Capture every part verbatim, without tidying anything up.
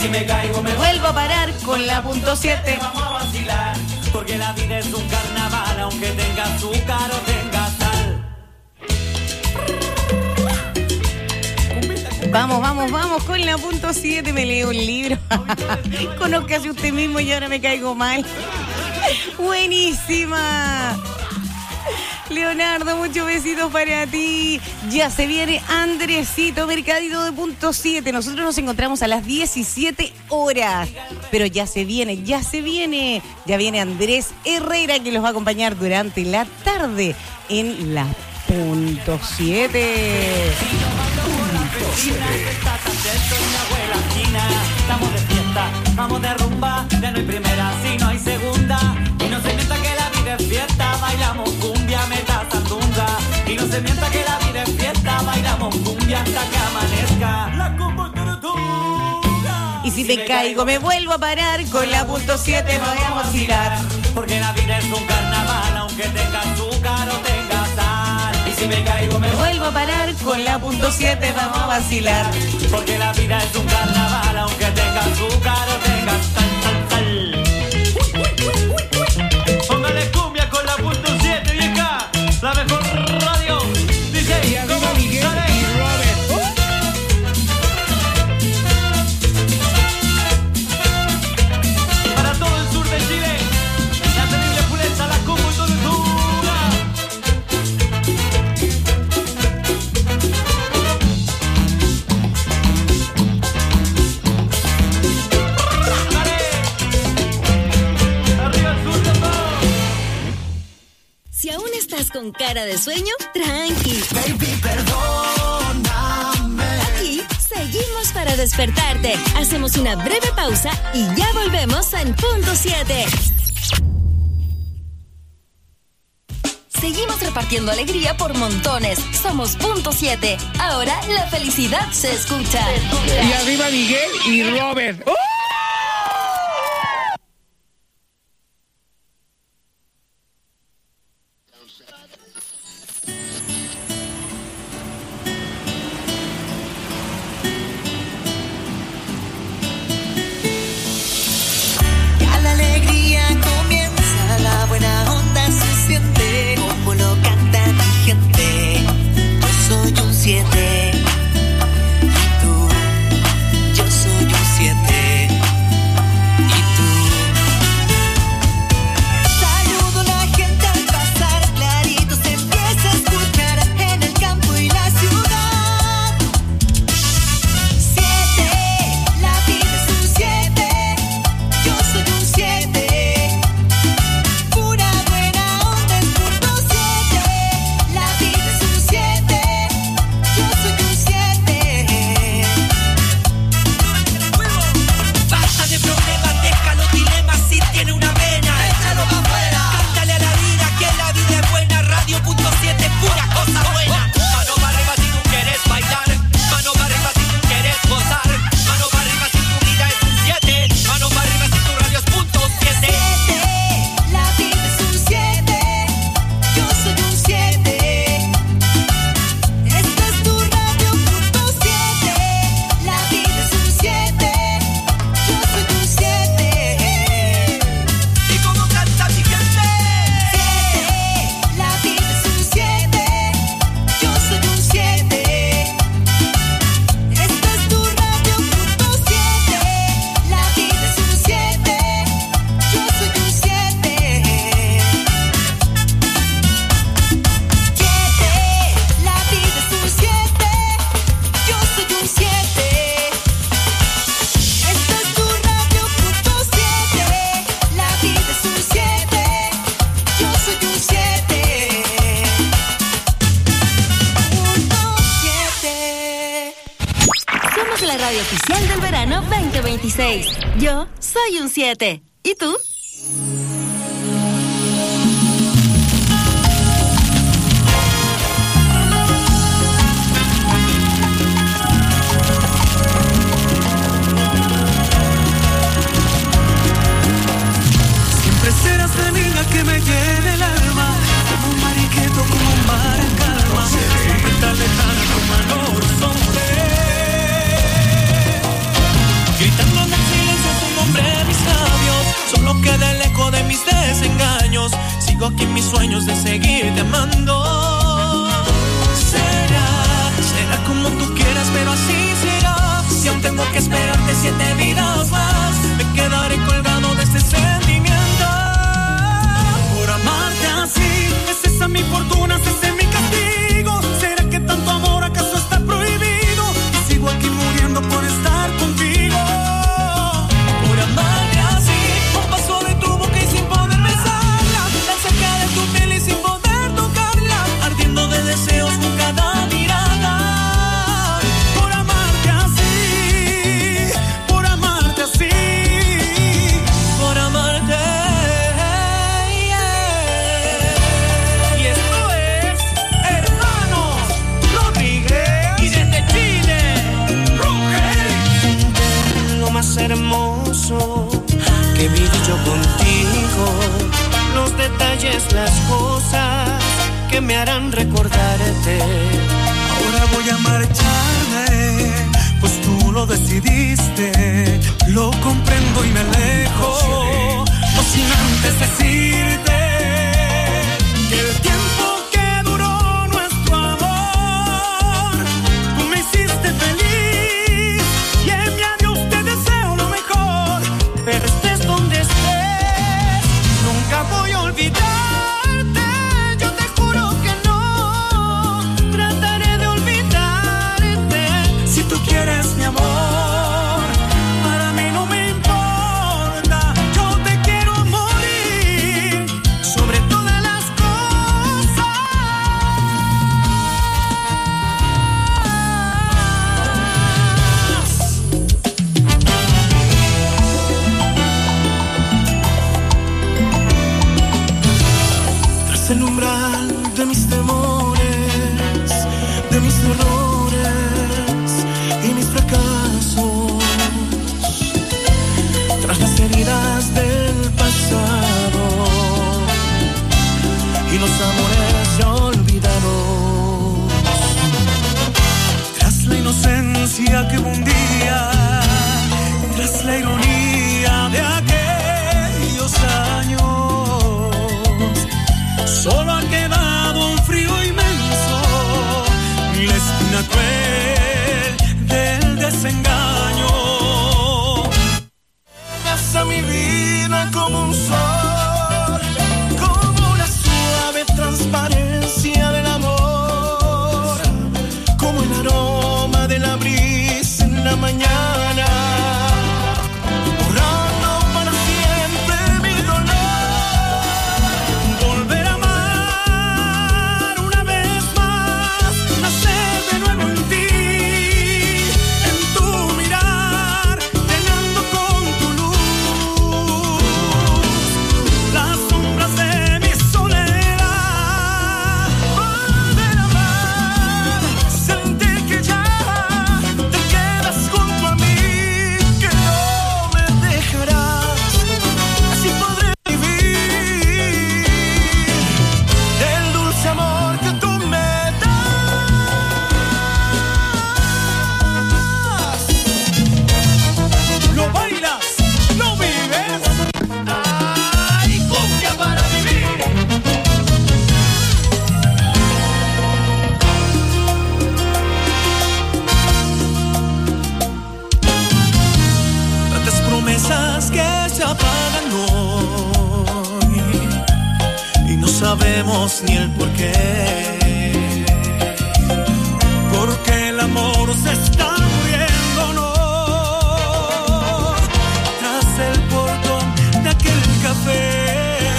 si me caigo me vuelvo a parar con la punto siete. Vamos a vacilar, porque la vida es un carnaval, aunque tenga azúcar o tenga sal. Vamos, vamos, vamos con la punto siete. Me leo un libro. Conózcase usted mismo y ahora me caigo mal. Buenísima. Leonardo, muchos besitos para ti. Ya se viene Andresito, Mercadito de punto siete. Nosotros nos encontramos a las diecisiete horas. Pero ya se viene, ya se viene. Ya viene Andrés Herrera, que los va a acompañar durante la tarde en la punto siete. Estamos de fiesta, vamos de rumba. Ya no hay primera, si no hay segunda. Y no se mienta que la vida es fiesta. Bailamos cumbia, meta sandunga. Y no se mienta que la vida es fiesta. Bailamos cumbia hasta que amanezca. La y si, si me, me caigo, caigo me vuelvo a parar. Con la punto siete me voy a vacilar. Porque la vida es un carnaval, aunque tenga azúcar o tenga sal. Y si me caigo me, me vuelvo a parar. Con la punto siete vamos a vacilar. Porque la vida es un carnaval, aunque tenga azúcar o tenga sal, sal, sal. Uy, uy, uy, uy, uy. Póngale cumbia con la punto siete, vieja. La mejor radio. Dice, y arriba Miguel y Robert. Para todo el sur de Chile, la terrible pureza, la combo y tortura. Si aún estás con cara de sueño, tranqui. Baby, perdóname. Aquí seguimos para despertarte. Hacemos una breve pausa y ya volvemos en punto siete. Seguimos repartiendo alegría por montones. Somos punto siete. Ahora la felicidad se escucha. Se escucha. Y arriba Miguel y Robert. ¡Uh! Oficial del verano veinte veintiséis. Yo soy un siete. ¿Y tú? Siempre serás la niña que me llene el alma, como un mariquito, como un mar en calma, siempre tan lejana como el horizonte. Gritando deseos. Sigo aquí en mis sueños de seguirte amando. Será, será como tú quieras, pero así será. Si aún tengo que esperarte siete vidas más, me quedaré colgado de este sentimiento. Por amarte así, es esa mi fortuna, es ese mi castigo. ¿Será que tanto amor acaso está prohibido? Y sigo aquí muriendo por estar contigo. Por amarte así, un paso de tu boca y sin poder besarla, tan cerca de tu piel y sin poder tocarla, ardiendo de deseos con cada mirada. Por amarte así, por amarte así, por amarte. Yeah. Y esto es Hermanos Rodríguez y desde Chile, Roque. Lo más hermoso que viví yo contigo, los detalles, las cosas que me harán recordarte. Ahora voy a marcharme, pues tú lo decidiste. Lo comprendo y me alejo, no sin antes decirte que el tiempo que duró nuestro amor, tú me hiciste feliz y en mi adiós te deseo lo mejor. Pero estés donde estés, nunca voy a olvidarte. Yo te juro que no trataré de olvidarte. Si tú quieres mi amor, para mí no me importa. Yo te quiero morir sobre todas las cosas. Tras el umbral de mis temores, de mis errores y mis fracasos, tras las heridas del pasado y los amores ya olvidados, tras la inocencia que hubo un día, tras la ironía de aquellos años, solo ha quedado un frío inmenso y la espina cruel del desengaño. Llegas a mi vida como un sol, como la suave transparencia del amor, como el aroma de la brisa en la mañana, borrando para siempre mi dolor. Volver a amar una vez más, nacer de nuevo en ti, en tu mirar, llenando con tu luz las sombras de mi soledad. Volver a amar, sentir que ya te quedas junto a mí, que no me dejarás, así podré vivir del dulce amor que tú me das. Lo bailas, lo vives. Ay, cumbia para vivir. Tantas promesas que se apagan hoy y no sabemos ni el porqué, porque el amor se está muriendo, no. Tras el portón de aquel café,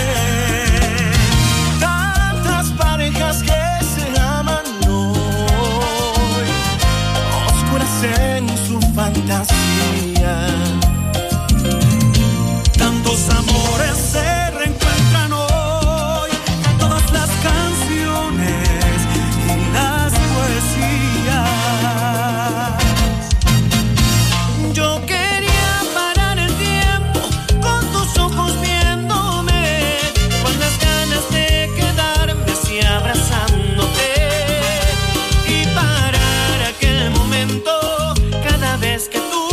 tantas parejas que se aman hoy, oscuras en su fantasía. Tantos amores se reencuentran hoy, todas las canciones y las poesías. Yo quería parar el tiempo con tus ojos viéndome, con las ganas de quedarme así abrazándote y parar aquel momento cada vez que tú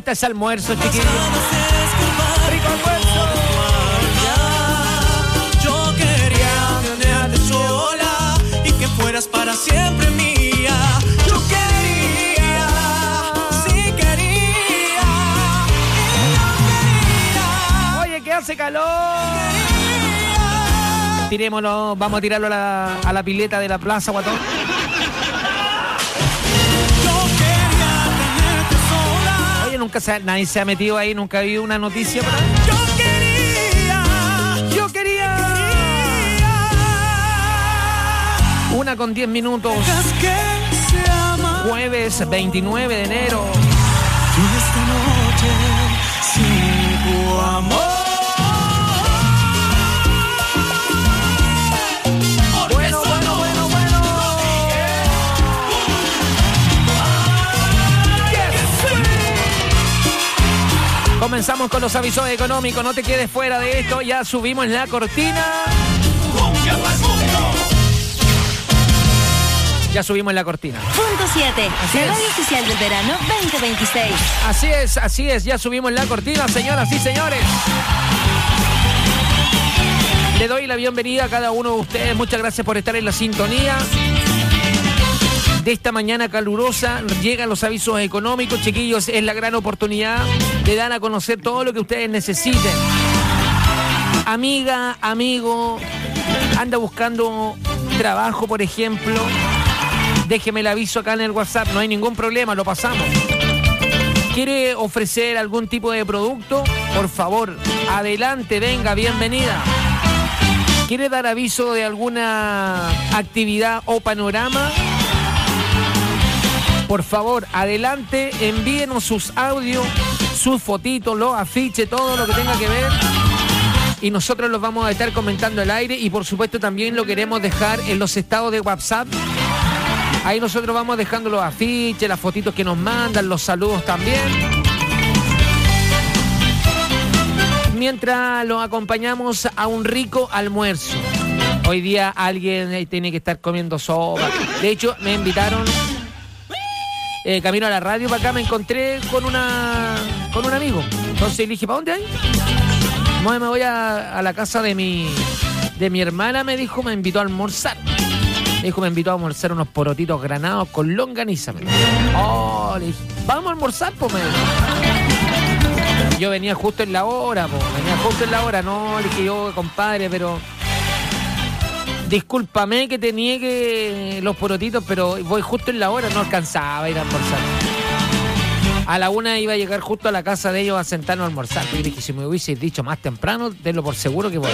gusta ese almuerzo, chiquillos. ¡Rico almuerzo! Yo quería tenerte sola y que fueras para siempre mía. Yo quería, sí quería, y yo quería. Oye, que hace calor. Tirémoslo, vamos a tirarlo a la, a la pileta de la plaza, guatón. Nunca se, nadie se ha metido ahí, nunca ha habido una noticia por ahí. Yo quería, yo quería. quería. Una con diez minutos. Que se ama. Jueves veintinueve de enero. Y esta noche sin tu amor. Bueno, bueno, bueno, bueno. Comenzamos con los avisos económicos. No te quedes fuera de esto. Ya subimos la cortina. Ya subimos la cortina. Punto siete. La radio oficial del verano veinte veintiséis. Así es, así es. Ya subimos la cortina, señoras y señores. Le doy la bienvenida a cada uno de ustedes. Muchas gracias por estar en la sintonía de esta mañana calurosa. Llegan los avisos económicos, chiquillos. Es la gran oportunidad de dar a conocer todo lo que ustedes necesiten. Amiga, amigo, anda buscando trabajo, por ejemplo. Déjeme el aviso acá en el WhatsApp. No hay ningún problema, lo pasamos. ¿Quiere ofrecer algún tipo de producto? Por favor, adelante, venga, bienvenida. ¿Quiere dar aviso de alguna actividad o panorama? Por favor, adelante, envíenos sus audios, sus fotitos, los afiches, todo lo que tenga que ver. Y nosotros los vamos a estar comentando al aire y por supuesto también lo queremos dejar en los estados de WhatsApp. Ahí nosotros vamos dejando los afiches, las fotitos que nos mandan, los saludos también. Mientras los acompañamos a un rico almuerzo. Hoy día alguien tiene que estar comiendo sopa. De hecho, me invitaron... Eh, camino a la radio para acá me encontré con una con un amigo. Entonces le dije, ¿para dónde hay? No, me voy a, a la casa de mi de mi hermana, me dijo, me invitó a almorzar. Me dijo, me invitó a almorzar unos porotitos granados con longaniza. Me dijo. Oh, le dije, vamos a almorzar, pues me dijo. Yo venía justo en la hora, pues, venía justo en la hora. No, le dije yo, compadre, pero... Discúlpame que te niegue los porotitos, pero voy justo en la hora, no alcanzaba a ir a almorzar. A la una iba a llegar justo a la casa de ellos a sentarnos a almorzar. Y dije, si me hubieses dicho más temprano, tenlo por seguro que voy.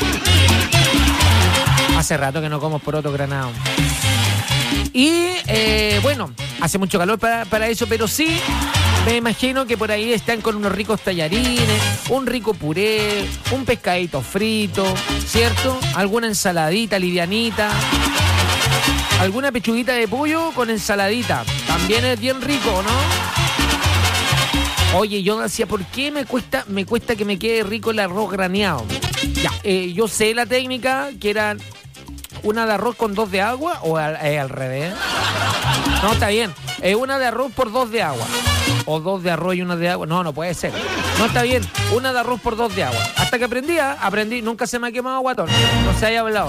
Hace rato que no como poroto granado. Y, eh, bueno, hace mucho calor para, para eso, pero sí... Me imagino que por ahí están con unos ricos tallarines, un rico puré, un pescadito frito, ¿cierto? Alguna ensaladita livianita, alguna pechuguita de pollo con ensaladita. También es bien rico, ¿no? Oye, yo decía, ¿por qué me cuesta, me cuesta que me quede rico el arroz graneado? Ya, eh, yo sé la técnica, que era una de arroz con dos de agua, o al, eh, al revés. No, está bien. Es una de arroz por dos de agua. O dos de arroz y una de agua. No, no puede ser. No, está bien. Una de arroz por dos de agua. Hasta que aprendí, aprendí. Nunca se me ha quemado guatón. No se haya hablado.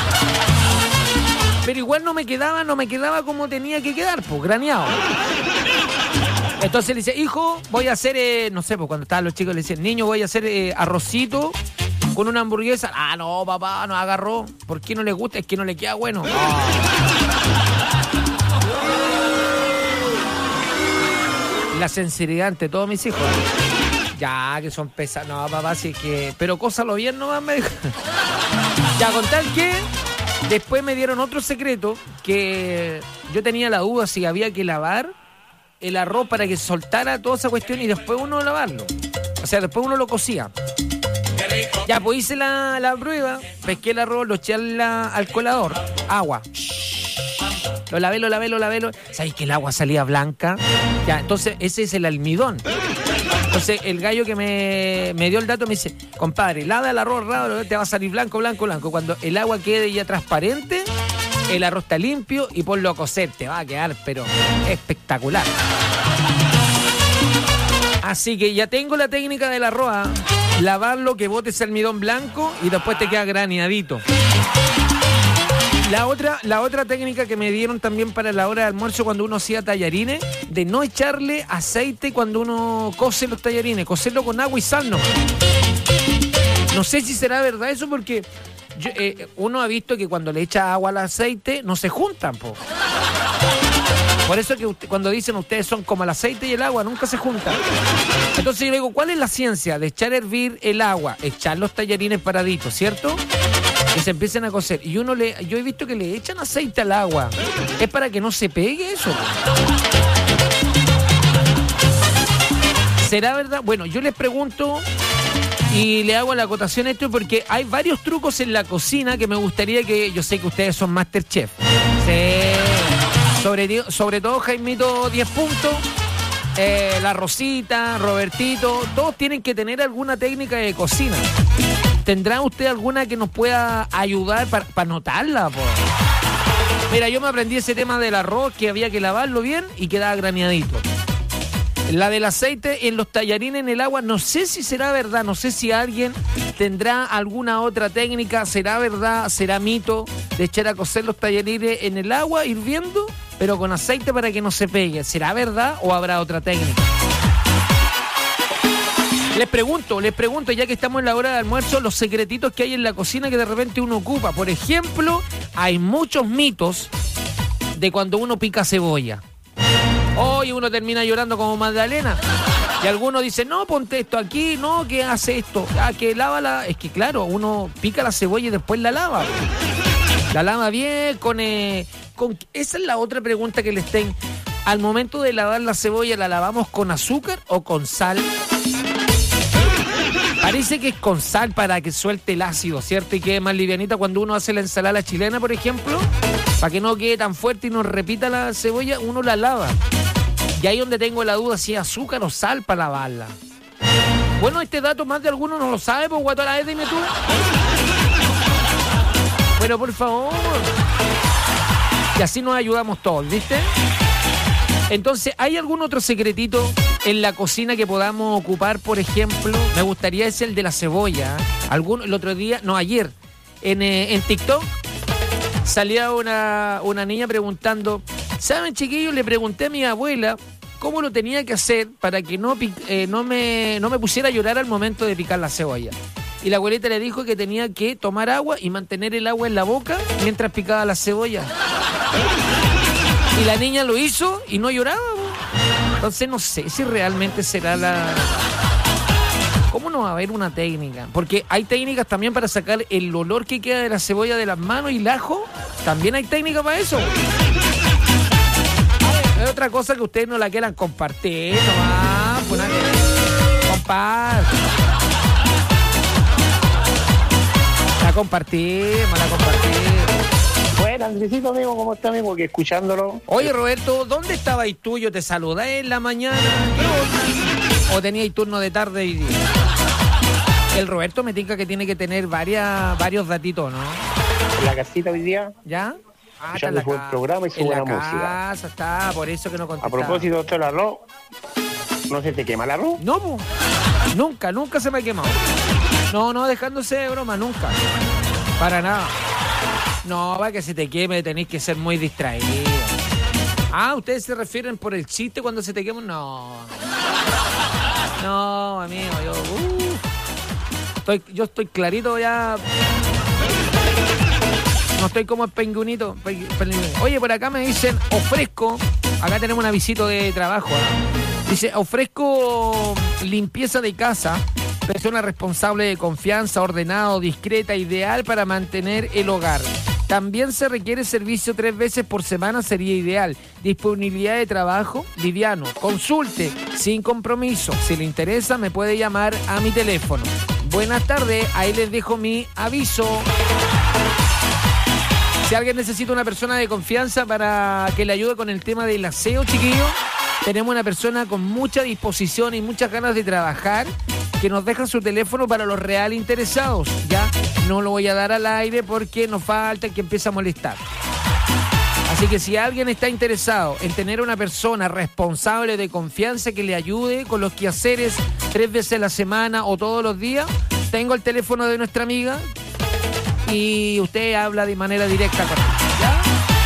Pero igual no me quedaba, no me quedaba como tenía que quedar, pues, graneado. Entonces le dice, hijo, voy a hacer, eh, no sé, pues cuando estaban los chicos le decían, niño, voy a hacer eh, arrocito con una hamburguesa. Ah, no, papá, no agarró. ¿Por qué no le gusta? Es que no le queda bueno. Oh. La sinceridad ante todos mis hijos. Ya, que son pesados. No, papá, sí que... Pero cósalo bien nomás, me dijo. Ya, con tal que... Después me dieron otro secreto, que yo tenía la duda si había que lavar el arroz para que soltara toda esa cuestión y después uno lavarlo. O sea, después uno lo cocía. Ya, pues hice la, la prueba, pesqué el arroz, lo eché al, al colador, agua. Lo lavé, lo lavé, lo lavé. Lo... ¿Sabes que el agua salía blanca? Ya, entonces ese es el almidón. Entonces el gallo que me, me dio el dato me dice, compadre, lava el arroz, lava, te va a salir blanco, blanco, blanco. Cuando el agua quede ya transparente, el arroz está limpio y ponlo a cocer. Te va a quedar, pero espectacular. Así que ya tengo la técnica del arroz. ¿Ah? Lavarlo, que bote ese almidón blanco y después te queda graneadito. La otra, la otra técnica que me dieron también para la hora de almuerzo cuando uno hacía tallarines, de no echarle aceite cuando uno cose los tallarines, cocerlo con agua y sal nomás. No sé si será verdad eso porque yo, eh, uno ha visto que cuando le echa agua al aceite no se juntan, po. Por eso que usted, cuando dicen ustedes son como el aceite y el agua, nunca se juntan. Entonces yo digo, ¿cuál es la ciencia de echar a hervir el agua? Echar los tallarines paraditos, ¿cierto? Que se empiecen a cocer. Y uno le, yo he visto que le echan aceite al agua. Es para que no se pegue eso. ¿Será verdad? Bueno, yo les pregunto y le hago la acotación a esto porque hay varios trucos en la cocina que me gustaría que... Yo sé que ustedes son Masterchef. Sí. Sobre, sobre todo Jaimito diez puntos. Eh, la Rosita, Robertito, todos tienen que tener alguna técnica de cocina. ¿Tendrá usted alguna que nos pueda ayudar para pa notarla? Po? Mira, yo me aprendí ese tema del arroz, que había que lavarlo bien y quedaba graneadito. La del aceite en los tallarines en el agua, no sé si será verdad, no sé si alguien tendrá alguna otra técnica, será verdad, será mito de echar a cocer los tallarines en el agua hirviendo, pero con aceite para que no se pegue. ¿Será verdad o habrá otra técnica? Les pregunto, les pregunto, ya que estamos en la hora de almuerzo, los secretitos que hay en la cocina que de repente uno ocupa. Por ejemplo, hay muchos mitos de cuando uno pica cebolla. Hoy uno termina llorando como Magdalena. Y algunos dicen, no, ponte esto aquí, no, que hace esto, ah, que lava la... Es que claro, uno pica la cebolla y después la lava. La lava bien con... Eh, con... Esa es la otra pregunta que les tengo. Al momento de lavar la cebolla, ¿la lavamos con azúcar o con sal? Parece que es con sal para que suelte el ácido, ¿cierto? Y quede más livianita cuando uno hace la ensalada chilena, por ejemplo. Para que no quede tan fuerte y no repita la cebolla, uno la lava. Y ahí donde tengo la duda si es azúcar o sal para lavarla. Bueno, este dato más de alguno no lo sabe, pues guatona, dime tú. Bueno, por favor. Y así nos ayudamos todos, ¿viste? Entonces, ¿hay algún otro secretito en la cocina que podamos ocupar, por ejemplo? Me gustaría ese el de la cebolla. Algún, el otro día, no, ayer, en, eh, en TikTok, salía una, una niña preguntando, ¿saben, chiquillos? Le pregunté a mi abuela cómo lo tenía que hacer para que no, eh, no, me, no me pusiera a llorar al momento de picar la cebolla. Y la abuelita le dijo que tenía que tomar agua y mantener el agua en la boca mientras picaba la cebolla. Y la niña lo hizo y no lloraba. Entonces no sé si realmente será la... ¿Cómo no va a haber una técnica? Porque hay técnicas también para sacar el olor que queda de la cebolla de las manos y el ajo. También hay técnicas para eso. Es otra cosa que ustedes no la quieran compartir, nomás. Pues nada, comparte. La compartimos, la compartimos. Bueno, Andresito, amigo, ¿cómo está, amigo? Que escuchándolo. Oye, Roberto, ¿dónde estabas tú? Yo te saludé en la mañana. ¿Qué onda? ¿O teníais turno de tarde y día? El Roberto me tinca que tiene que tener varias, varios datitos, ¿no? En la casita hoy día. ¿Ya? Ah, escuchando el buen programa y su buena música. En la casa, está, por eso que no contestaba. A propósito, doctor, el arroz, ¿no se te quema el arroz? No, po. Nunca, nunca se me ha quemado. No, no, dejándose de broma, nunca. Para nada. No, para que se te queme tenéis que ser muy distraído. Ah, ¿ustedes se refieren por el chiste cuando se te quema? No. No, amigo, yo... Uh, estoy, yo estoy clarito ya... No estoy como el penguinito. Oye, por acá me dicen, ofrezco... Acá tenemos un avisito de trabajo, ¿eh? Dice, ofrezco limpieza de casa... Persona responsable de confianza, ordenado, discreta, ideal para mantener el hogar. También se requiere servicio tres veces por semana, sería ideal. Disponibilidad de trabajo, liviano. Consulte, sin compromiso. Si le interesa, me puede llamar a mi teléfono. Buenas tardes, ahí les dejo mi aviso. Si alguien necesita una persona de confianza para que le ayude con el tema del aseo, chiquillos, tenemos una persona con mucha disposición y muchas ganas de trabajar que nos deja su teléfono para los real interesados. Ya no lo voy a dar al aire porque nos falta el que empiece a molestar. Así que si alguien está interesado en tener una persona responsable de confianza que le ayude con los quehaceres tres veces a la semana o todos los días, tengo el teléfono de nuestra amiga y usted habla de manera directa con ella, ¿ya?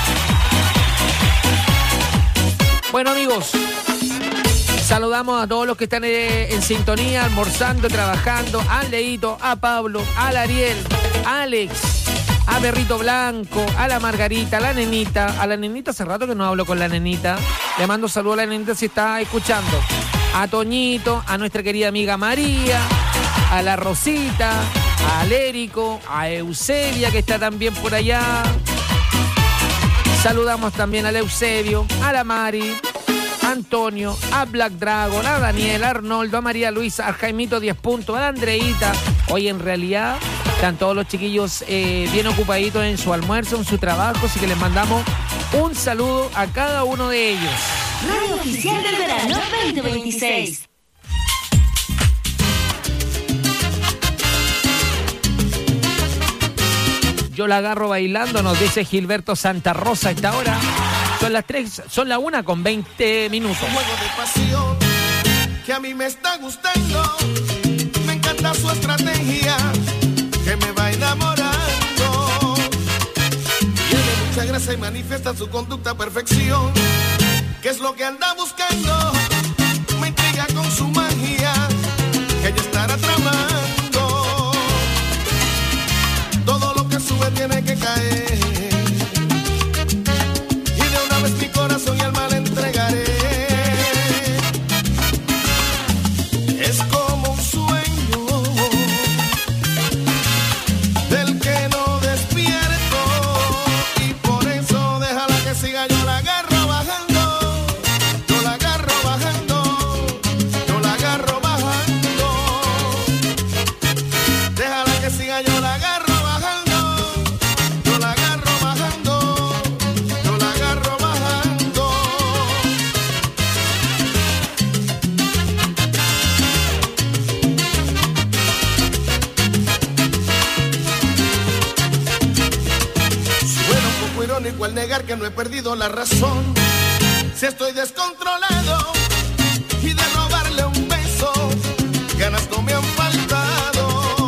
Bueno, amigos, saludamos a todos los que están en sintonía, almorzando, trabajando, a Leito, a Pablo, al Ariel, a Alex, a Perrito Blanco, a la Margarita, a la nenita. A la nenita hace rato que no hablo con la nenita. Le mando saludos a la nenita si está escuchando. A Toñito, a nuestra querida amiga María, a la Rosita, a Lérico, a Eusebia que está también por allá. Saludamos también al Eusebio, a la Mari, a Antonio, a Black Dragon, a Daniel, a Arnoldo, a María Luisa, a Jaimito diez puntos, a la Andreita. Hoy en realidad están todos los chiquillos eh, bien ocupaditos en su almuerzo, en su trabajo, así que les mandamos un saludo a cada uno de ellos. Radio Oficial del Verano veinte veintiséis. Yo la agarro bailando, nos dice Gilberto Santa Rosa a esta hora. Son las tres, son la una con veinte minutos. Un juego de pasión que a mí me está gustando. Me encanta su estrategia que me va enamorando. Tiene mucha gracia y manifiesta su conducta a perfección. ¿Qué es lo que anda buscando? Me intriga con su magia que ella estará tramando. Todo lo que sube tiene que caer. Y de una vez mi corazón y alma le entregaré. Es como un sueño del que no despierto. Y por eso déjala que siga, yo la agarro bajando. Yo la agarro bajando. Yo la agarro bajando. Déjala que siga, yo la agarro. Irónico al negar que no he perdido la razón. Si estoy descontrolado y de robarle un beso, ganas no me han faltado.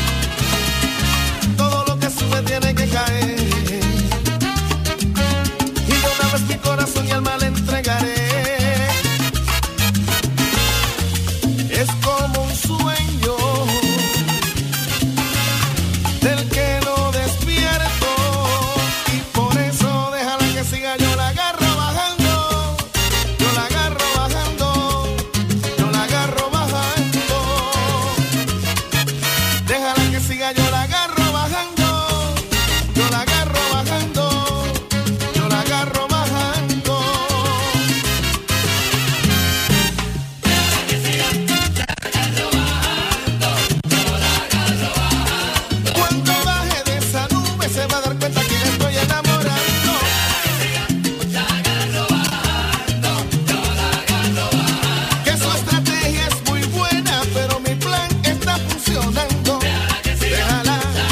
Todo lo que sube tiene que caer. Y de una vez mi corazón y alma le entregaré. Es como un sueño del que no despierto. Yo la agarro bajando, yo la agarro bajando, yo la agarro bajando. Déjala que siga, yo la agarro bajando, yo la agarro bajando, yo la agarro bajando. Déjala que siga, yo la agarro bajando, yo la agarro bajando. Cuando baje de esa nube se va a dar cuenta que estoy enamorado. Déjala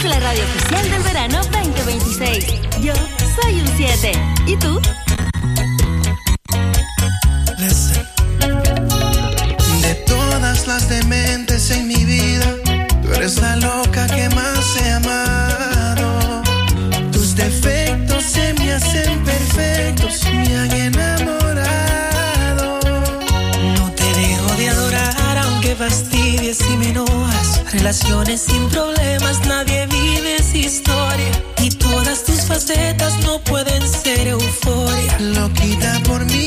Somos la radio oficial del verano veinte veintiséis. Yo soy un siete. ¿Y tú? Listen. De todas las dementes en mi vida, tú eres la loca que más he amado. Tus defectos se me hacen perfectos, me han enamorado. No te dejo de adorar aunque fastidies y me enojas. Relaciones sin problemas, nadie vive esa historia. Y todas tus facetas no pueden ser euforia. Loquita por mí,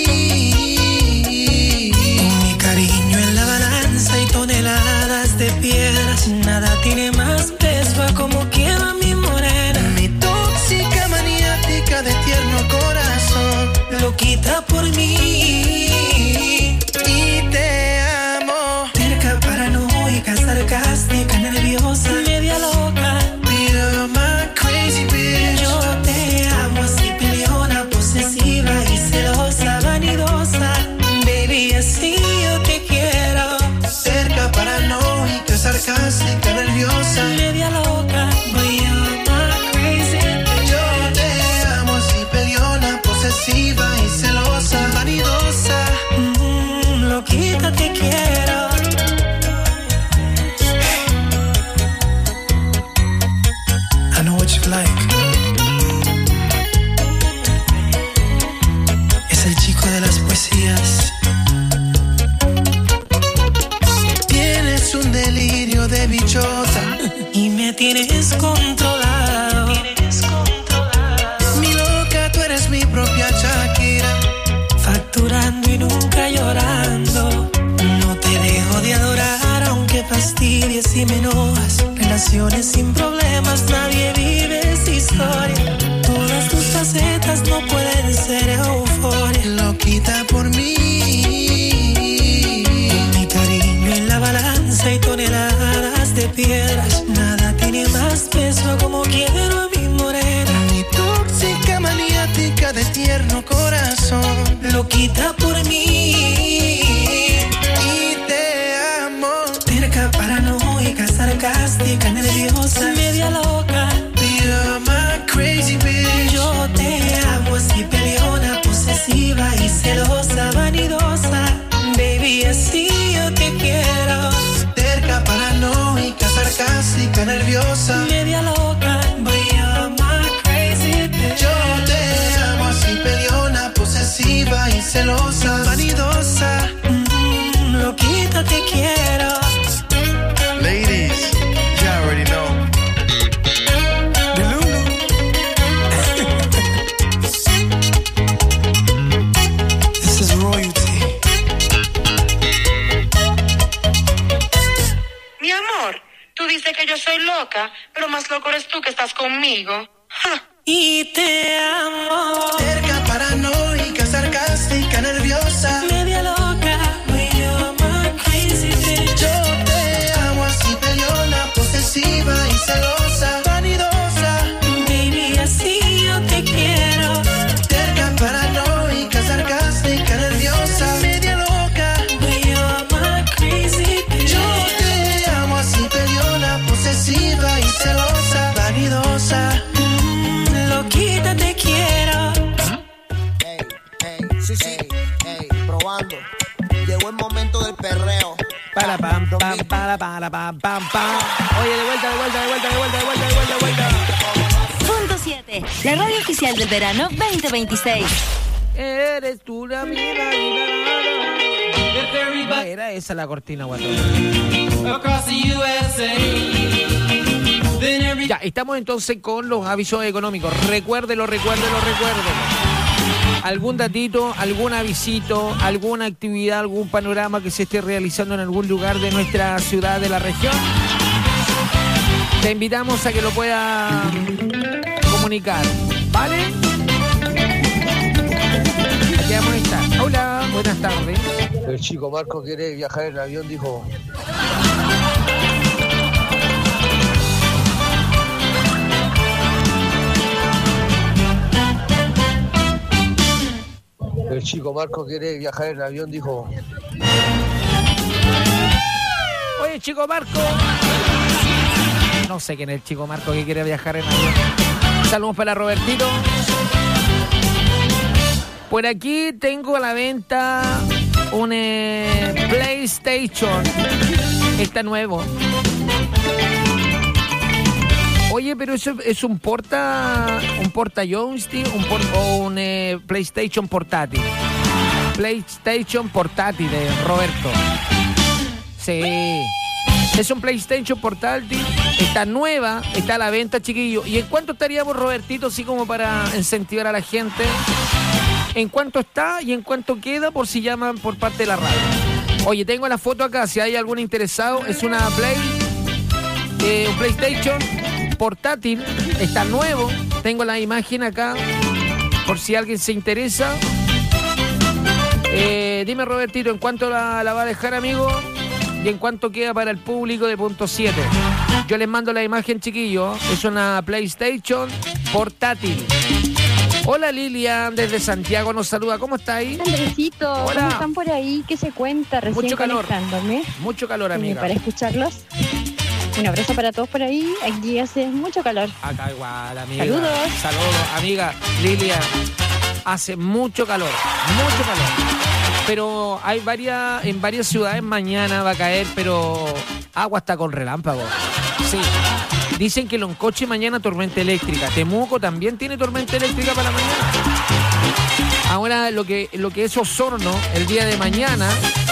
con mi cariño en la balanza y toneladas de piedras, nada tiene más peso a como queda mi morena. Mi tóxica maniática de tierno corazón, Loquita por mí y te amo. Terca, paranoica, sarcástica, nerviosa, media loca. You're my crazy bitch. Yo te amo así, peleona, posesiva y celosa, vanidosa. Baby, así yo te quiero. Cerca, paranoica, sarcástica, nerviosa, Media loca, boy, you're my crazy bitch. yo te amo así, peleona, posesiva y celosa, vanidosa. Mm, loquita, te quiero. I know what you like. Es el chico de las poesías. Tienes un delirio de bichota, Y me tienes controlado. mi loca, tú eres mi propia Shakira. Facturando y nunca llorando. No te dejo de adorar aunque fastidies y me enojas. Relaciones sin problemas, nadie vive esa historia. Todas tus facetas no pueden ser euforia. Loquita por mí, Mi cariño en la balanza y toneladas de piedras, nada tiene más peso como quiero a mi morena. mi tóxica maniática de tierno corazón, Loquita por mí y te amo. terca, paranoica, sarcástica, nerviosa, media loca. You're my crazy bitch. Yo te amo así, peleona, posesiva y celosa, vanidosa. Baby, así yo te quiero. Terca, paranoica, sarcástica, nerviosa, Media loca, boy, you're my crazy bitch. yo te amo así, peleona, posesiva y celosa, vanidosa. Mm, loquita, te quiero. Ladies, you already know. Delulu. This is royalty. Mi amor, tú dices que yo soy loca, pero más loco eres tú que estás conmigo. Ja. Y te amo. Terca, paranoica, sarcástica, nerviosa, Media loca, boy, you're my crazy bitch. yo te amo así, peleona, posesiva y celosa, vanidosa. Baby, así yo te quiero. Terca, paranoica, sarcástica, nerviosa, media loca. Boy, you're my crazy bitch. Yo te amo así, peleona, posesiva y celosa, vanidosa. Mm, loquita, te quiero. Ey, ey, sí, sí, ey, probando. Llegó el momento del perreo. Para pam pam para para pam pam pam. Oye, de vuelta, de vuelta, de vuelta, de vuelta, de vuelta, de vuelta, de vuelta. Punto siete. La radio oficial del verano veinte veintiséis. Eres tú la mía y la- No era esa la cortina, guatón. Ya, estamos entonces con los avisos económicos. Recuérdelo, recuérdelo, recuérdelo. Algún datito, algún avisito, alguna actividad, algún panorama que se esté realizando en algún lugar de nuestra ciudad, de la región. Te invitamos a que lo pueda comunicar, ¿vale? Aquí vamos a estar. Hola, buenas tardes. El chico Marco quiere viajar en avión, dijo. El chico Marco quiere viajar en avión, dijo. Oye, chico Marco. No sé quién es el chico Marco que quiere viajar en avión. Saludos para Robertito. Por aquí tengo a la venta un eh, PlayStation. Está nuevo. Oye, pero eso es un porta, un porta joystick, un por, o un eh, PlayStation portátil. PlayStation portátil, eh, Roberto. Sí. Es un PlayStation portátil, está nueva, está a la venta, chiquillo. ¿Y en cuánto estaríamos, Robertito, así como para incentivar a la gente? ¿En cuánto está y en cuánto queda por si llaman por parte de la radio? Oye, tengo la foto acá, si hay algún interesado, es una Play, eh, un PlayStation portátil, está nuevo. Tengo la imagen acá, por si alguien se interesa. Eh, dime, Robertito, ¿en cuánto la, la va a dejar, amigo? ¿Y en cuánto queda para el público de punto siete? Yo les mando la imagen, chiquillo. Es una PlayStation portátil. Hola, Lilian, desde Santiago nos saluda. ¿Cómo está ahí? Andresito, Hola. ¿cómo están por ahí? ¿Qué se cuenta? Recién Mucho calor. conectándome. Mucho calor, Eh, amiga. Para escucharlos. Un abrazo para todos por ahí. Aquí hace mucho calor. Acá igual, amiga. Saludos. Saludos, amiga. Lilian, hace mucho calor, mucho calor. Pero hay varias, en varias ciudades mañana va a caer, pero agua está con relámpagos. Sí. Dicen que Loncoche mañana tormenta eléctrica. Temuco también tiene tormenta eléctrica para mañana. Ahora lo que, lo que es Osorno, el día de mañana,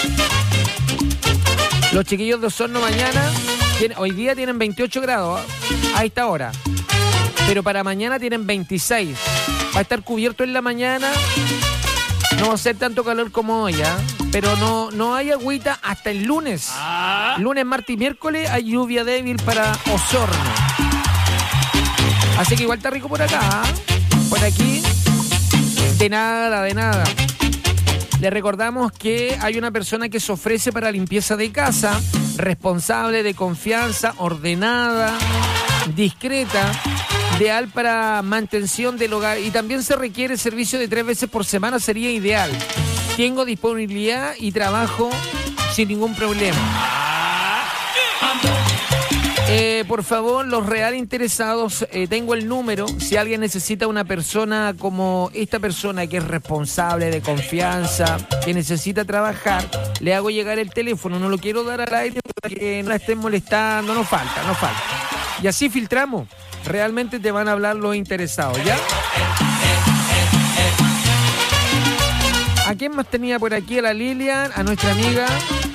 los chiquillos de Osorno mañana, tienen, hoy día tienen veintiocho grados a esta hora. Pero para mañana tienen veintiséis. Va a estar cubierto en la mañana. No va a ser tanto calor como hoy, ¿eh? Pero no, no hay agüita hasta el lunes. Ah. Lunes, martes y miércoles hay lluvia débil para Osorno. Así que igual está rico por acá, ¿eh? Por aquí, de nada, de nada. Le recordamos que hay una persona que se ofrece para limpieza de casa, responsable, de confianza, ordenada, discreta, ideal para mantención del hogar, y también se requiere servicio de tres veces por semana, sería ideal. Tengo disponibilidad y trabajo sin ningún problema. Eh, por favor, los real interesados, eh, tengo el número. Si alguien necesita una persona como esta persona que es responsable, de confianza, que necesita trabajar, le hago llegar el teléfono. No lo quiero dar al aire para que no la estén molestando. No falta, no falta. Y así filtramos. Realmente te van a hablar los interesados, ¿ya? ¿A quién más tenía por aquí? A la Lilian, a nuestra amiga,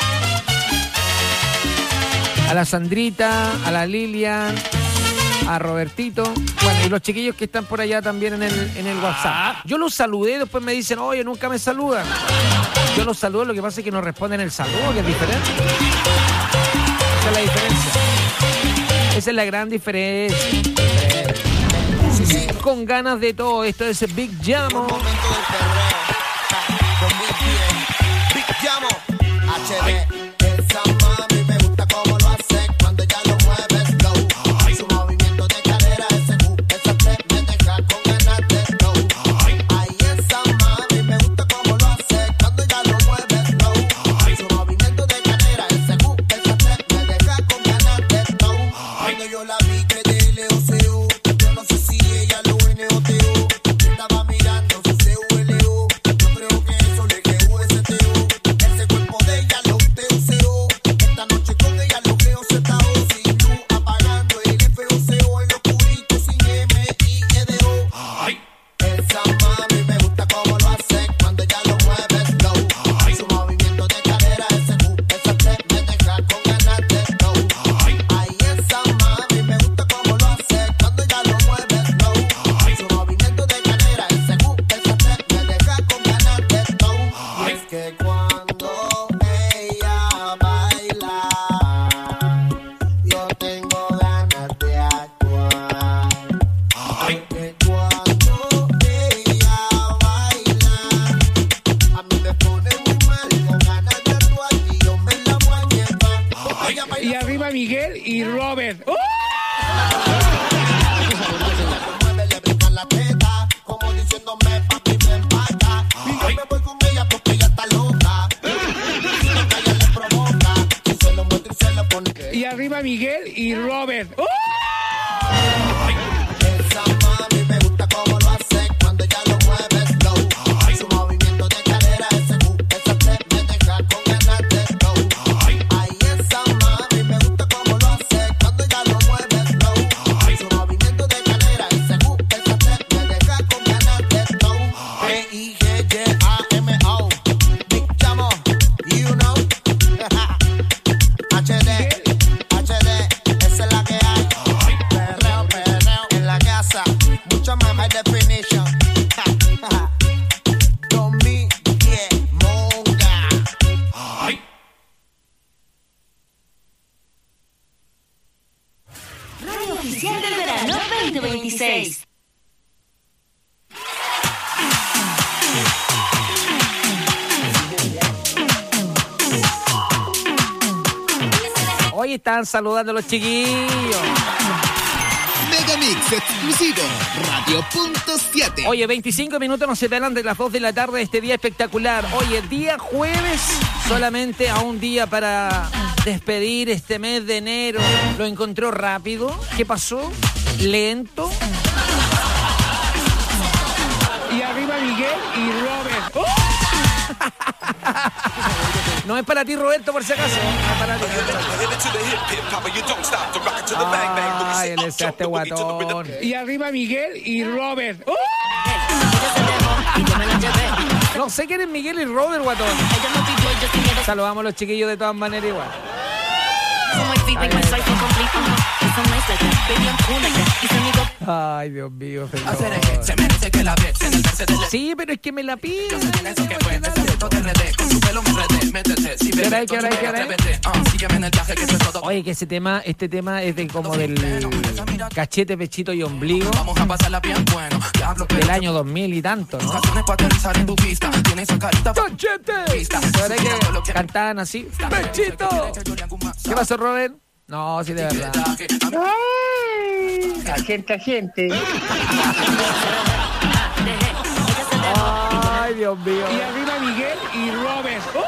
a la Sandrita, a la Lilian, a Robertito. Bueno, y los chiquillos que están por allá también en el, en el WhatsApp. Yo los saludé, después me dicen, oye, nunca me saludan. Yo los saludo, lo que pasa es que no responden el saludo, que es diferente. Esa es la diferencia. Esa es la gran diferencia. Con ganas de todo, esto es Big Llamo. Big Llamo, H D. Esa mami me gusta como lo hace cuando ella lo mueve slow. Su movimiento de cadera, ese U, esa te me deja con ganas de slow. Ay, esa mami me gusta como lo hace cuando ella lo mueve slow. Su movimiento de cadera, ese U, esa te me deja con ganas de slow. Cuando yo la vi que de Leo se yo no sé si ella lo N O T O. Estaba mirando su C U L O. Yo creo que eso le quedó ese T O. Ese cuerpo de ella lo T O C O. Esta noche con ella lo que Z O. Sin luz apagando el F O C O. En lo oscurito sin M I E D O. Esa mami me gusta como lo hace cuando ella lo mueve slow. Su movimiento de cadera, ese U, esa te me deja con ganas de slow. Ay, esa mami me gusta como lo hace cuando ella lo mueve slow. Su movimiento de cadera, ese U, esa te me deja con ganas de slow. Y es que cuando ella baila, yo tengo ganas de actuar. Porque cuando ella baila, a mí me pone muy mal, con ganas de actuar y yo me la voy a llevar. Ella baila Y arriba Miguel y Robert. ¡Uh! mueve, le brincan la teta, como diciéndome papi ven pa' acá. Y yo me voy con ella porque ella está loca. Y lo que ella le provoca, y se lo muestra y se lo pone. Y arriba Miguel y Robert. ¡Uh! Esa mami me gusta como lo hace cuando ella lo mueve slow. Su movimiento de cadera, ese uh, esa step me deja con ganas de slow. Ay, esa mami me gusta como lo hace cuando ella lo mueve slow. Su movimiento de cadera, ese uh, esa step me deja con ganas de slow. P I G Y A M O, Big Chamo, you know. H D, H D, esa es la que hay. Perreo, perreo en la casa, mucho más high definition. Con mi pie monga. Radio Oficial del Verano veinte veintiséis. Hoy están saludando a los chiquillos. Megamix exclusivo, Radio Punto siete. Oye, veinticinco minutos nos separan de las dos de la tarde de este día espectacular. Oye, día jueves, solamente a un día para despedir este mes de enero. ¿Lo encontró rápido? ¿Qué pasó? ¿Lento? Y arriba Miguel y Robert. ¡Oh! No es para ti, Roberto, por si acaso. No es para ti. Ay, el ese este guatón. Y arriba Miguel y Robert. ¡Oh! No sé quién es Miguel y Robert, guatón. Saludamos a los chiquillos de todas maneras igual. Ay, Dios mío, señor. Sí, pero es que me la pido. ¿Qué hora es? ¿Qué hora es? ¿Qué hora es? Oye, que ese tema, este tema es de como del cachete, pechito y ombligo del año dos mil y tanto, ¿no? ¡Cachete! ¿Ahora que cantaban así? ¡Pechito! ¿Qué pasó, Robert? No, sí, de verdad. La gente, gente. Ay, Dios mío. Y arriba Miguel y Robert. ¡Oh!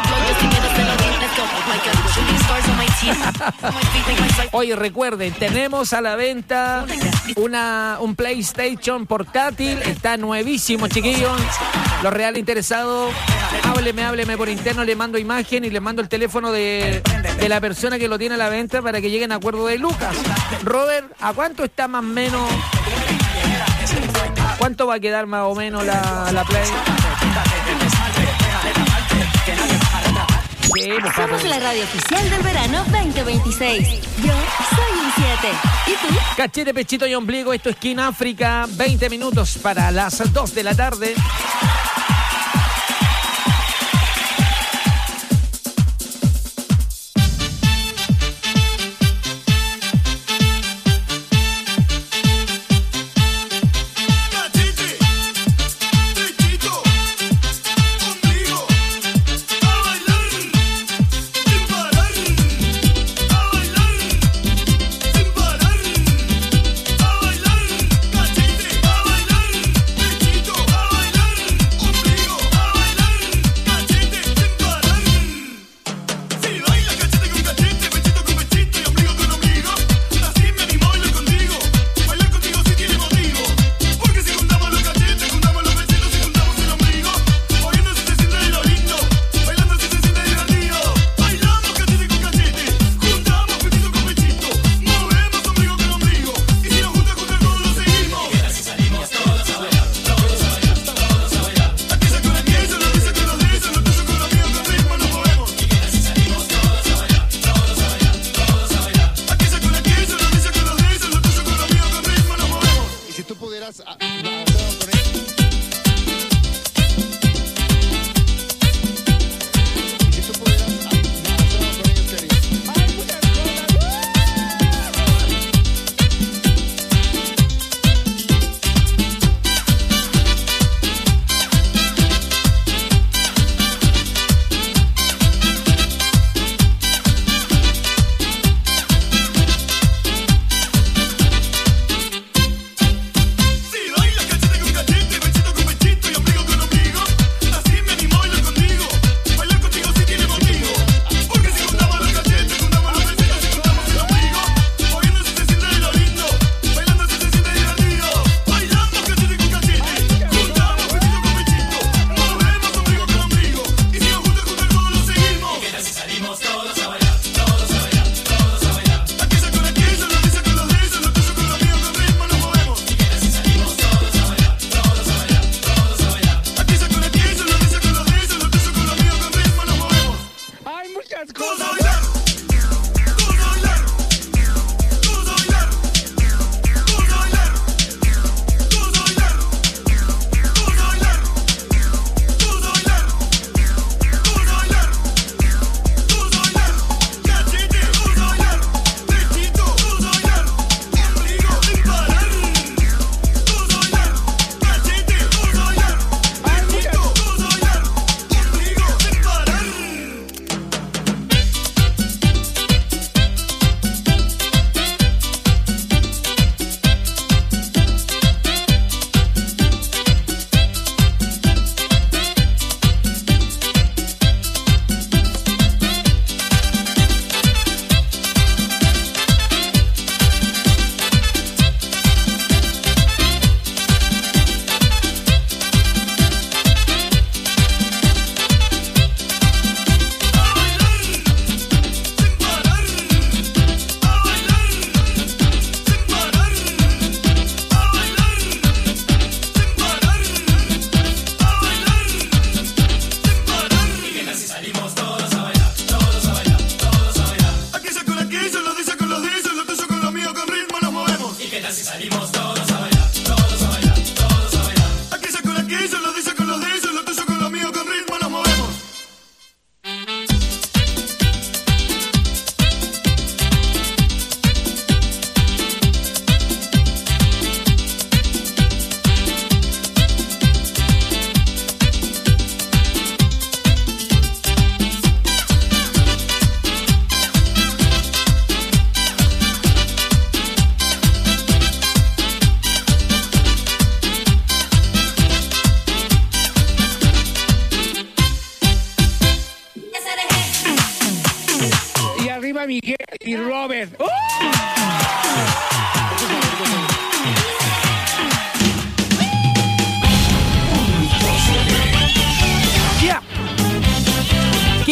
Oye, recuerden, tenemos a la venta una, un PlayStation portátil. Está nuevísimo, chiquillos. Los reales interesados, hábleme, hábleme por interno. Le mando imagen y le mando el teléfono de, de la persona que lo tiene a la venta para que lleguen a acuerdo de lucas. Robert, ¿a cuánto está más o menos? ¿Cuánto va a quedar más o menos la, la Play? Sí, pues, Somos la radio oficial del verano veinte veintiséis. Yo soy un siete. ¿Y tú? Cachete, pechito y ombligo. Esto es Skin África. veinte minutos para las dos de la tarde.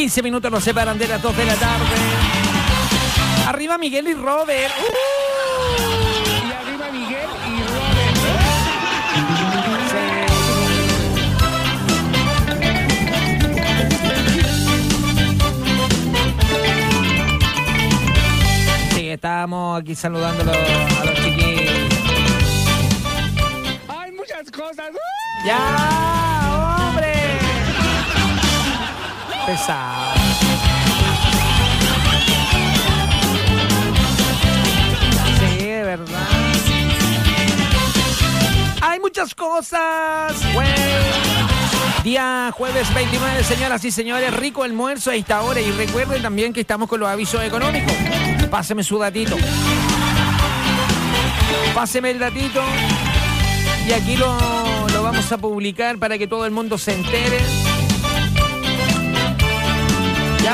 quince minutos nos separan de las dos de la tarde. Arriba Miguel y Robert. Uh. Y arriba Miguel y Robert. Sí. Sí, estábamos aquí saludando a los, a los chiquillos. Hay muchas cosas. ¡Ya, hombre! Pesado. Sí, de verdad. Hay muchas cosas. Bueno. Día jueves veintinueve, señoras y señores, rico almuerzo a esta hora. Y recuerden también que estamos con los avisos económicos. Páseme su datito. Páseme el datito. Y aquí lo, lo vamos a publicar para que todo el mundo se entere. ¿Ya?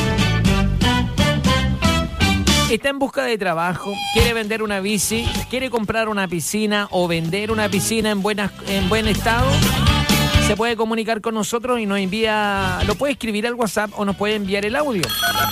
Está en busca de trabajo, quiere vender una bici, quiere comprar una piscina o vender una piscina en, buenas, en buen estado. Se puede comunicar con nosotros y nos envía, lo puede escribir al WhatsApp o nos puede enviar el audio.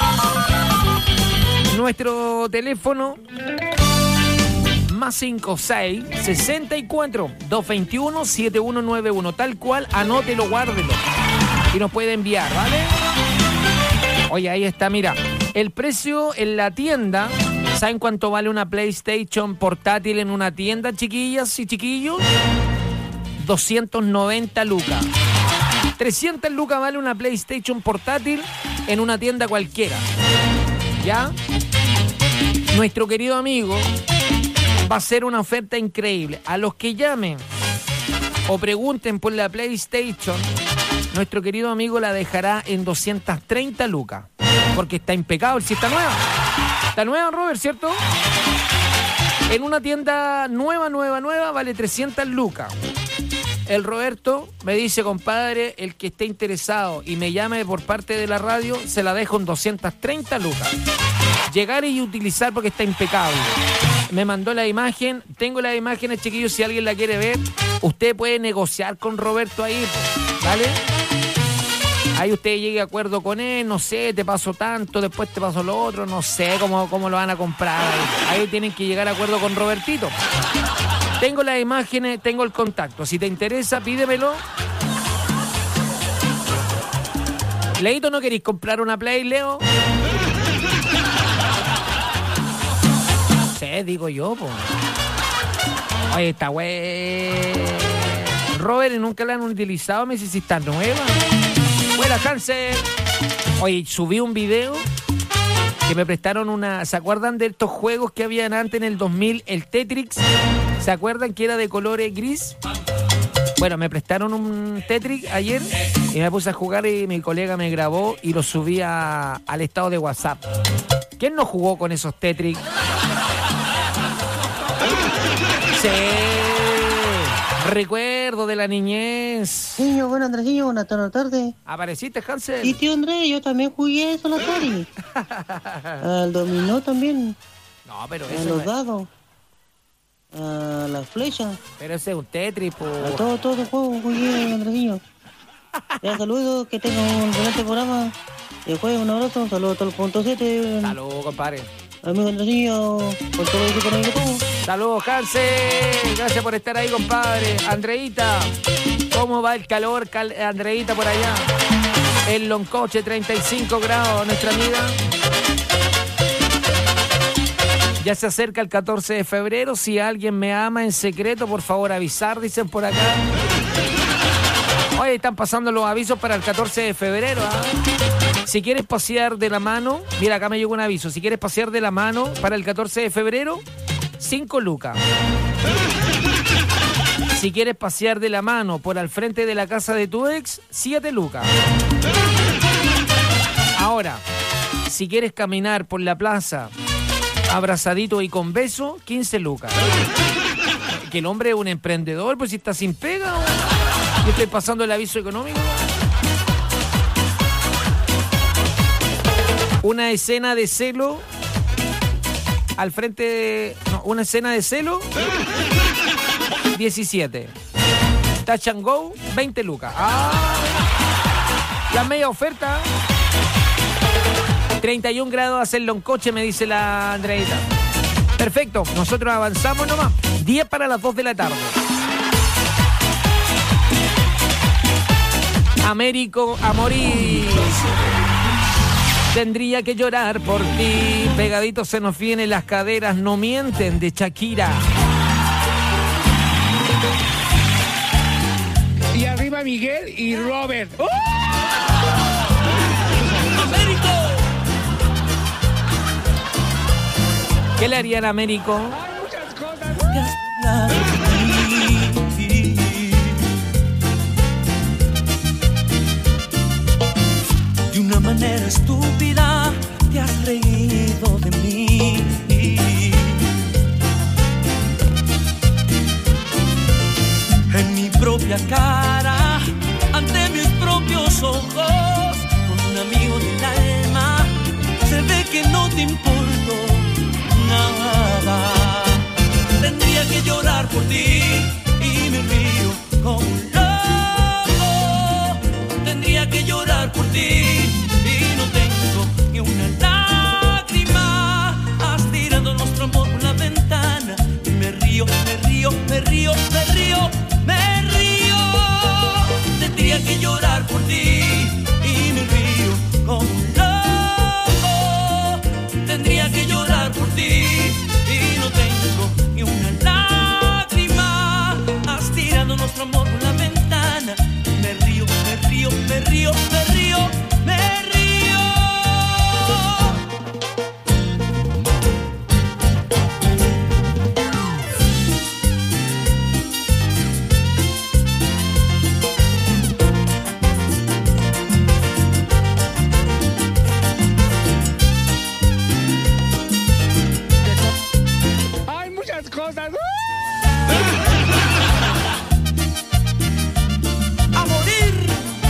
Nuestro teléfono más cinco seis, sesenta y cuatro, doscientos veintiuno, setenta y uno noventa y uno. Tal cual, anótelo, guárdelo. Y nos puede enviar, ¿vale? Oye, ahí está, mira. El precio en la tienda, ¿saben cuánto vale una PlayStation portátil en una tienda, chiquillas y chiquillos? doscientos noventa lucas. trescientas lucas vale una PlayStation portátil en una tienda cualquiera. ¿Ya? Nuestro querido amigo va a hacer una oferta increíble. A los que llamen o pregunten por la PlayStation, nuestro querido amigo la dejará en doscientas treinta lucas. Porque está impecable, si está nueva. Está nueva, Robert, ¿cierto? En una tienda nueva, nueva, nueva, vale trescientas lucas. El Roberto me dice, compadre, el que esté interesado y me llame por parte de la radio, se la dejo en doscientas treinta lucas. Llegar y utilizar porque está impecable. Me mandó la imagen, tengo las imágenes, chiquillos, si alguien la quiere ver, usted puede negociar con Roberto ahí, ¿vale? Ahí usted llegue a acuerdo con él, no sé, te paso tanto, después te paso lo otro, no sé cómo, cómo lo van a comprar. Ahí tienen que llegar a acuerdo con Robertito. Tengo las imágenes, tengo el contacto. Si te interesa, pídemelo. Leito, ¿no queréis comprar una Play, Leo? Sí, digo yo, po. Oye, está güey. Robert, ¿nunca la han utilizado? Me dice si está nueva. Buena, Hansel. Oye, subí un video que me prestaron una... ¿Se acuerdan de estos juegos que habían antes en el dos mil? El Tetris. ¿Se acuerdan que era de colores gris? Bueno, me prestaron un Tetris ayer y me puse a jugar y mi colega me grabó y lo subí a, al estado de WhatsApp. ¿Quién no jugó con esos Tetris? Sí. Recuerdo de la niñez. Niño, bueno, Andresillo, buenas tardes. ¿Apareciste, Hansel? Sí, tío Andrés, yo también jugué eso la tarde. Al dominó también. No, pero a eso los no es... dados. A las flechas. Pero ese es un Tetris, po. A todo, todo el juego jugué, Andresillo. Ya saludos, que tengan un excelente programa. Después un abrazo, saludos a todos los punto siete. Saludos, compadre. Amigo Andresillo, por todo lo que con el todo. Saludos, Hansel. Gracias por estar ahí, compadre. Andreita, ¿cómo va el calor, Cal- Andreita, por allá? En Loncoche, treinta y cinco grados, nuestra amiga. Ya se acerca el catorce de febrero. Si alguien me ama en secreto, por favor avisar, dicen por acá. Hoy están pasando los avisos para el catorce de febrero. ¿eh? Si quieres pasear de la mano, mira, acá me llegó un aviso. Si quieres pasear de la mano para el catorce de febrero, cinco lucas. Si quieres pasear de la mano por al frente de la casa de tu ex, siete lucas. Ahora, si quieres caminar por la plaza abrazadito y con beso, quince lucas. Que el hombre es un emprendedor, pues si está sin pega. Yo estoy pasando el aviso económico. Una escena de celo al frente de... No, una escena de celo, diecisiete. Touch and go, veinte lucas. Ah, la media oferta. treinta y un grados hacerlo en coche, me dice la Andreita. Perfecto, nosotros avanzamos nomás. diez para las dos de la tarde. Américo Amorí. Tendría que llorar por ti. Pegaditos se nos vienen las caderas, no mienten, de Shakira. Y arriba Miguel y Robert. ¡Oh! ¡Américo! ¿Qué le harían a Américo? Hay muchas cosas. De una manera estúpida te has reído de mí. En mi propia cara, ante mis propios ojos, con un amigo del alma, se ve que no te importo nada. Tendría que llorar por ti y me río como un loco. Tendría que llorar por ti y no tengo ni una lágrima. Has tirado nuestro amor por la ventana y me río, me río, me río, me río, me río. Tendría que llorar por ti y me río como un loco. Tendría que llorar por ti y no tengo ni una lágrima. Has tirado nuestro amor por la ventana. Me río, me río, me río, me río, me río. Hay muchas cosas. A morir.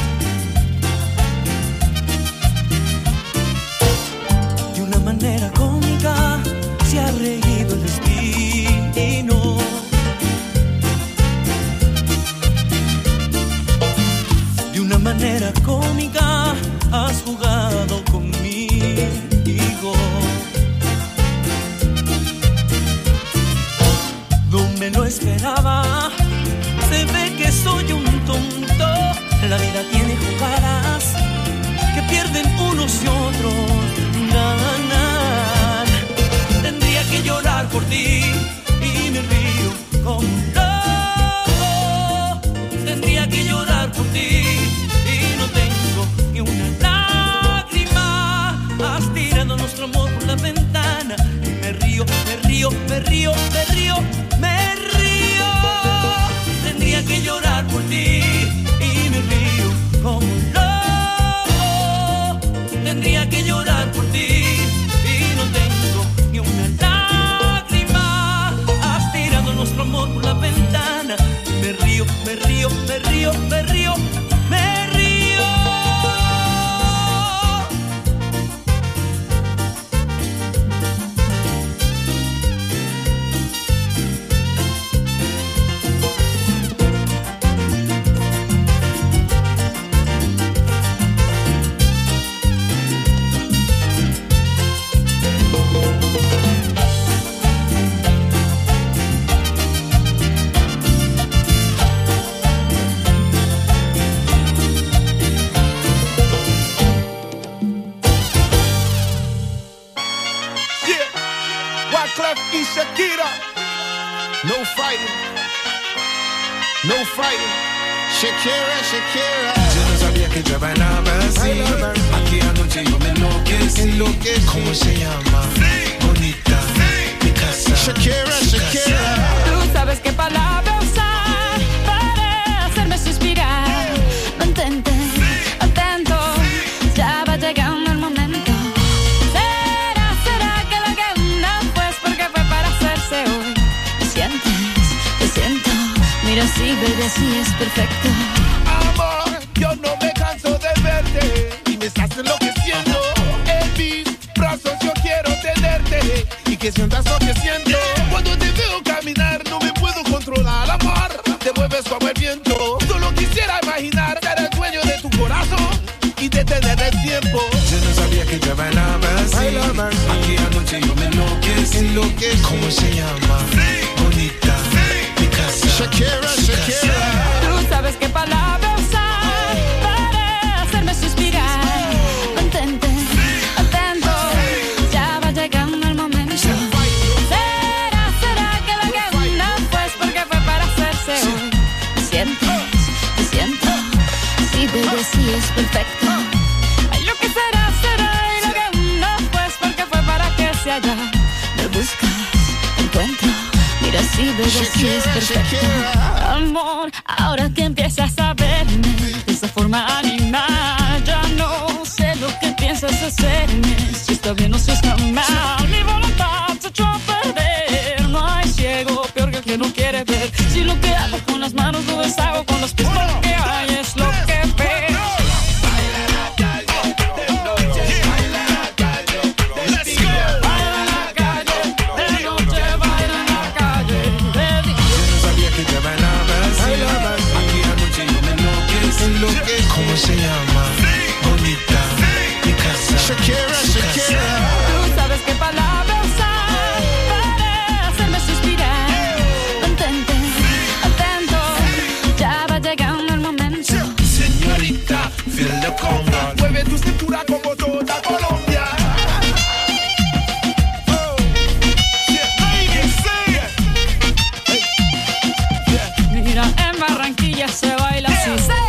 De una manera cómica se ha reído el destino. De una manera cómica has jugado conmigo. No me lo esperaba. Se ve que soy un tonto. La vida tiene jugadas que pierden unos y otros ganan. Tendría que llorar por ti y me río como un loco. Tendría que llorar por ti y no tengo ni una lágrima. Has tirado nuestro amor por la ventana y me río, me río, me río, me río, me río. Tendría que llorar por ti y me río como un loco. Tendría que llorar por ti y no tengo ni una lágrima. Has tirado nuestro amor por la ventana. Me río, me río, me río, me río, me río. Wyclef y Shakira. No fighting. No fighting. Shakira, Shakira. Yo no sabía que te bailaba así. Aquí anoche yo me enloquecí. ¿Cómo se llama? Bonita. Mi casa. Shakira, Shakira. Tú sabes qué palabra usar para hacerme suspirar. Mantente atento, ya va llegando el momento. ¿Será, será que lo que no fue es porque fue para hacerse hoy? ¿Me sientes? Te siento. Mira, sí, baby, así es perfecto. Amor, yo no me canso de verte y me estás enloqueciendo. En mis brazos yo quiero tenerte y que sientas lo que siento. Cuando te veo caminar no me puedo controlar, amor. Te mueves como el viento. Solo quisiera imaginar ser el dueño de tu corazón y detener el tiempo. Yo no sabía que te bailaba anoche yo me enloquecí. Enloquecí. ¿Cómo se llama? Bonita. Mi casa. Shakira, Shakira. Tú sabes qué palabra usar para hacerme suspirar. Mantente atento, ya va llegando el momento. Será, será que lo que no fue es porque fue para hacerse hoy. Me siento, me siento, sí, bebé, sí es perfecto. Ay, lo que será, será y lo que no fue es porque fue para que se haya. Me buscas, encuentro. Mira, sí, bebé, sí es perfecto. Amor, ahora que empiezas a verme de esa forma animal, ya no sé lo que piensas hacerme. Si está bien o si está mal, mi voluntad se echó a perder. No hay ciego peor que el que no quiere ver. Si lo que hago con las manos lo deshago con los pies, lo que hay es lo que veo. ¿Cómo se llama? Bonita, mi casa. Shakira, Shakira. Tú sabes qué palabra usar para hacerme suspirar. Mantente atento, ya va llegando el momento. Señorita, feel the conga. Mueve tu cintura como toda Colombia. Oh, yeah, say it. Yeah. Mira, en Barranquilla se baila así.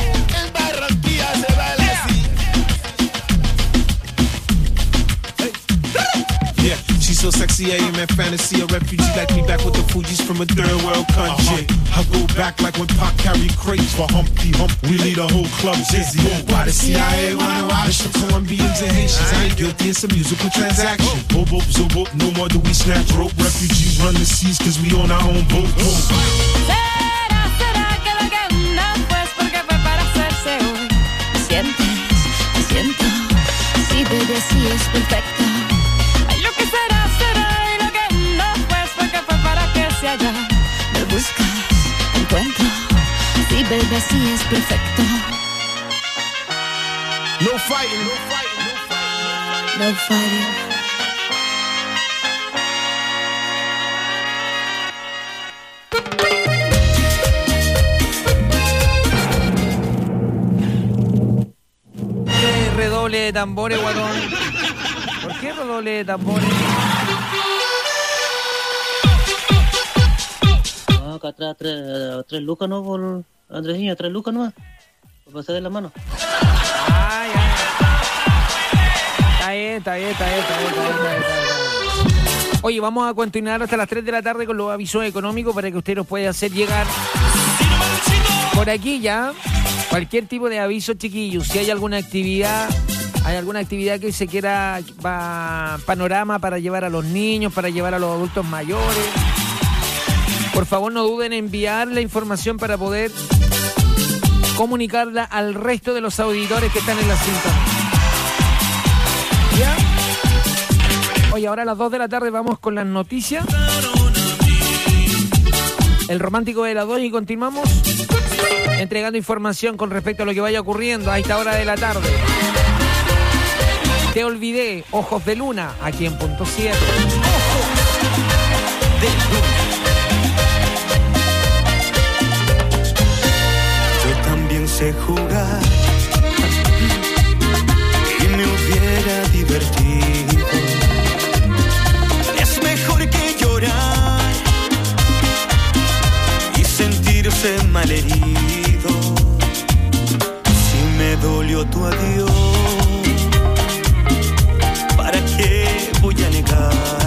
So sexy, I am in fantasy. A refugee like me back with the Fugees from a third world country. Uh-huh. I go back like when Pac carried crates for Humpty Hump. We lead a whole club dizzy. Why the C I A wanna watch the Colombians and Haitians? I ain't guilty, it's a musical transaction. Boop, boop, zo, boop, no more do we snatch rope. Refugees run the seas cause we on our own boat. Será, será que lo que no fue es porque fue para hacerse hoy. Me sientes, me siento, sí, bebé, sí es perfecto. Me buscas, encuentro. Sí, bebé, sí es perfecto. No fighting, no fighting, no fighting. No fighting. ¿Qué redoble de tambores, guatón? ¿Por qué redoble de tambores? Acá atrás, tres, tres lucas, ¿no? Por Andresinho, tres lucas nomás. Por pasar de la mano. Ah, ya. Está bien, está bien, está bien, está bien, está bien, está bien, está bien. Oye, vamos a continuar hasta las tres de la tarde con los avisos económicos para que usted nos pueda hacer llegar por aquí ya cualquier tipo de aviso, chiquillos. Si hay alguna actividad, hay alguna actividad que se quiera, va, panorama para llevar a los niños, para llevar a los adultos mayores. Por favor, no duden en enviar la información para poder comunicarla al resto de los auditores que están en la sintonía. ¿Ya? Oye, ahora a las dos de la tarde vamos con las noticias. El romántico de las dos y continuamos entregando información con respecto a lo que vaya ocurriendo a esta hora de la tarde. Te olvidé, Ojos de Luna, aquí en Punto siete. Ojos de Luna. Sé jugar y me hubiera divertido. Es mejor que llorar y sentirse malherido. Si me dolió tu adiós, ¿para qué voy a negar?